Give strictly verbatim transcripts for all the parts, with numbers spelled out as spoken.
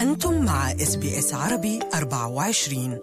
أنتم مع إس بي إس عربي أربعة وعشرين.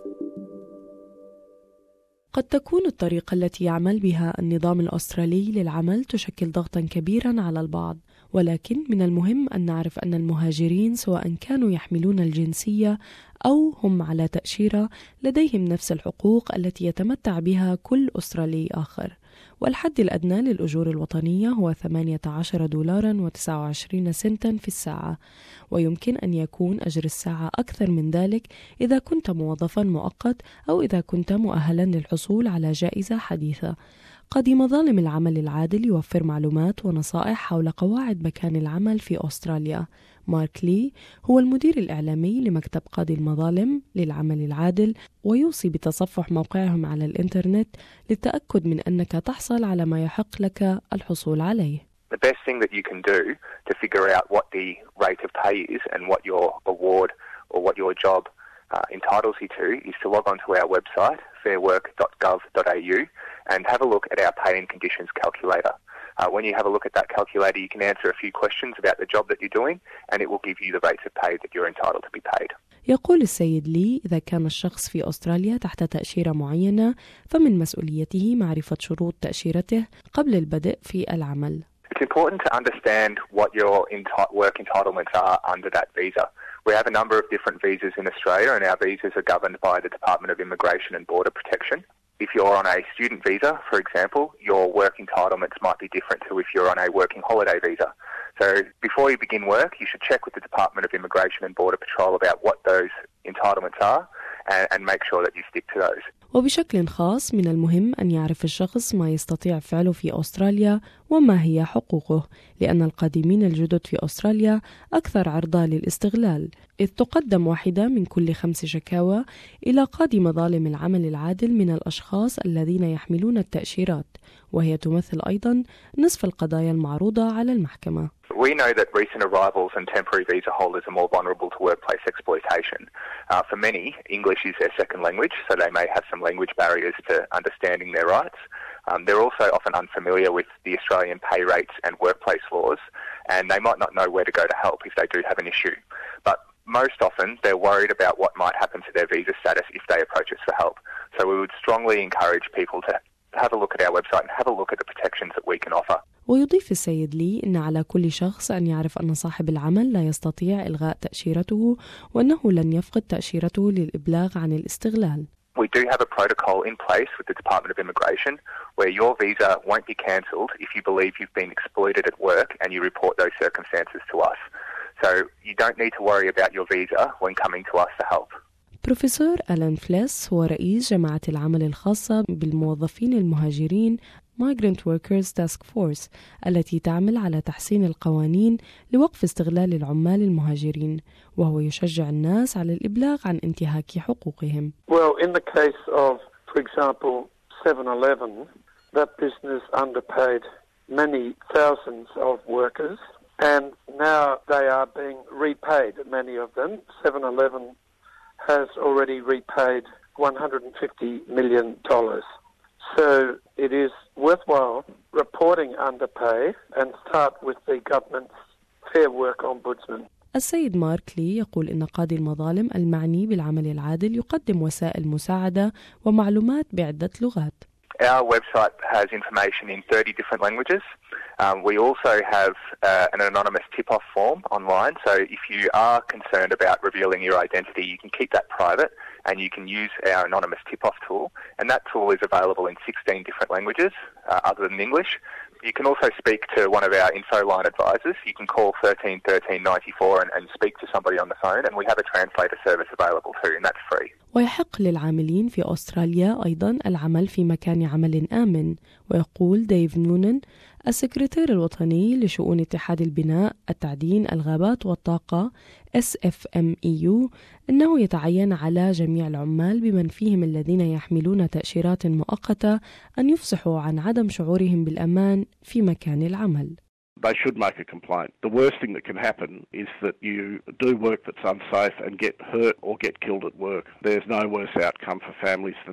قد تكون الطريقة التي يعمل بها النظام الأسترالي للعمل تشكل ضغطاً كبيراً على البعض، ولكن من المهم أن نعرف أن المهاجرين سواء كانوا يحملون الجنسية أو هم على تأشيرة لديهم نفس الحقوق التي يتمتع بها كل أسترالي آخر. والحد الأدنى للأجور الوطنية هو ثمانية عشر دولاراً وتسعة وعشرين سنتاً في الساعة، ويمكن أن يكون أجر الساعة أكثر من ذلك إذا كنت موظفاً مؤقت أو إذا كنت مؤهلاً للحصول على جائزة حديثة. قاضي مظالم العمل العادل يوفر معلومات ونصائح حول قواعد مكان العمل في أستراليا. مارك لي هو المدير الإعلامي لمكتب قاضي المظالم للعمل العادل، ويوصي بتصفح موقعهم على الإنترنت للتأكد من أنك تحصل على ما يحق لك الحصول عليه. The best thing that you can do to figure out what the rate of pay is and what your award or what your job uh, entitles you to is to log on to our website, fair work dot gov dot a u, and have a look at our pay and conditions calculator. Uh, when you have a look at that calculator, you can answer a few questions about the job that you're doing, and it will give you the rates of pay that you're entitled to be paid. يقول السيد لي إذا كان الشخص في أستراليا تحت تأشيرة معينة فمن مسؤوليته معرفة شروط تأشيرته قبل البدء في العمل. It's important to understand what your enti- work entitlements are under that visa. We have a number of different visas in Australia, and our visas are governed by the Department of Immigration and Border Protection. If you're on a student visa, for example, your work entitlements might be different to if you're on a working holiday visa. So before you begin work, you should check with the Department of Immigration and Border Patrol about what those entitlements are and, and make sure that you stick to those. وبشكل خاص من المهم أن يعرف الشخص ما يستطيع فعله في أستراليا وما هي حقوقه، لأن القادمين الجدد في أستراليا أكثر عرضة للاستغلال، إذ تقدم واحدة من كل خمس شكاوى إلى قاضي مظالم العمل العادل من الأشخاص الذين يحملون التأشيرات، وهي تمثل أيضا نصف القضايا المعروضة على المحكمة. We know that recent arrivals and temporary visa holders are more vulnerable to workplace exploitation. Uh, for many, English is their second language, so they may have some language barriers to understanding their rights. Um, they're also often unfamiliar with the Australian pay rates and workplace laws, and they might not know where to go to help if they do have an issue. But most often, they're worried about what might happen to their visa status if they approach us for help. So we would strongly encourage people to have a look at our website and have a look at the protections that we can offer. ويضيف السيد لي أن على كل شخص أن يعرف أن صاحب العمل لا يستطيع إلغاء تأشيرته وأنه لن يفقد تأشيرته للإبلاغ عن الاستغلال. We do have a protocol in place with the Department of Immigration where your visa won't be cancelled if you believe you've been exploited at work and you report those circumstances to us. So you don't need to worry about your visa when coming to us for help. بروفيسور ألان فليس هو رئيس جماعة العمل الخاصة بالموظفين المهاجرين Migrant Workers Task Force التي تعمل على تحسين القوانين لوقف استغلال العمال المهاجرين، وهو يشجع الناس على الإبلاغ عن انتهاك حقوقهم. Well, in the case of, for example, seven eleven, that business underpaid many thousands of workers, and now they are being repaid, many of them. seven eleven has already repaid one hundred fifty million dollars. So it is worthwhile reporting underpay and start with the government's Fair Work Ombudsman. السيد مارك لي يقول إن قاضي المظالم المعني بالعمل العادل يقدم وسائل مساعدة ومعلومات بعدة لغات. Our website has information in thirty different languages. Um, we also have uh, an anonymous tip-off form online, so if you are concerned about revealing your identity, you can keep that private and you can use our anonymous tip-off tool, and that tool is available in sixteen different languages uh, other than English. You can also speak to one of our InfoLine advisors. You can call thirteen thirteen ninety-four and, and speak to somebody on the phone, and we have a translator service available too, and that's free. ويحق للعاملين في أستراليا أيضا العمل في مكان عمل آمن. ويقول ديف نونن السكرتير الوطني لشؤون اتحاد البناء التعدين الغابات والطاقة إس إف إم إي يو أنه يتعين على جميع العمال بمن فيهم الذين يحملون تأشيرات مؤقتة أن يفصحوا عن عدم شعورهم بالأمان في مكان العمل. They should make a complaint. The worst thing that can happen is that you do work that's unsafe and get hurt or get killed at work. There's no worse outcome for families than that.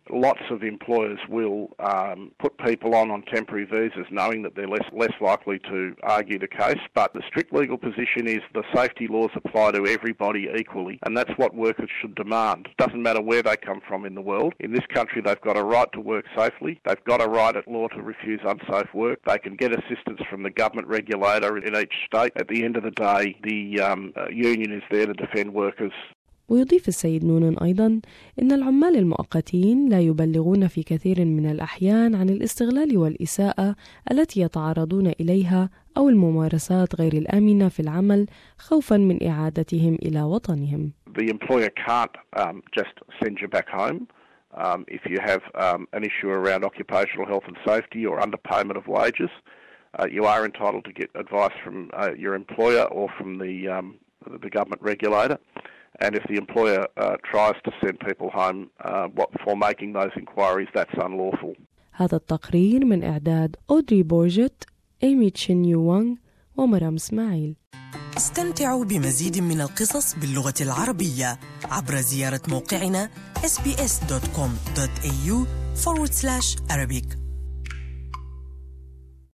lots of employers will um, put people on on temporary visas knowing that they're less less likely to argue the case, but the strict legal position is the safety laws apply to everybody equally, and that's what workers should demand. It doesn't matter where they come from in the world. In this country, they've got a right to work safely. They've got a right at law to refuse unsafe work. They can get assistance from the government regulator in each state. At the end of the day, the um, uh, union is there to defend workers. ويضيف السيد نونن أيضا إن العمال المؤقتين لا يبلغون في كثير من الأحيان عن الاستغلال والإساءة التي يتعرضون إليها أو الممارسات غير الآمنة في العمل خوفا من إعادتهم إلى وطنهم. The employer can't um, just send you back home. Um, if you have um, an issue around occupational health and safety or underpayment of wages, uh, you are entitled to get advice from uh, your employer or from the, um, the government regulator. And if the employer uh, tries to send people home uh, for making those inquiries, that's unlawful. هذا التقرير من إعداد أودري بورجت، إيمي تشين يوانغ ومرام إسماعيل. استمتعوا بمزيد من القصص باللغة العربية عبر زيارة موقعنا إس بي إس دوت كوم دوت إيه يو forward slash Arabic.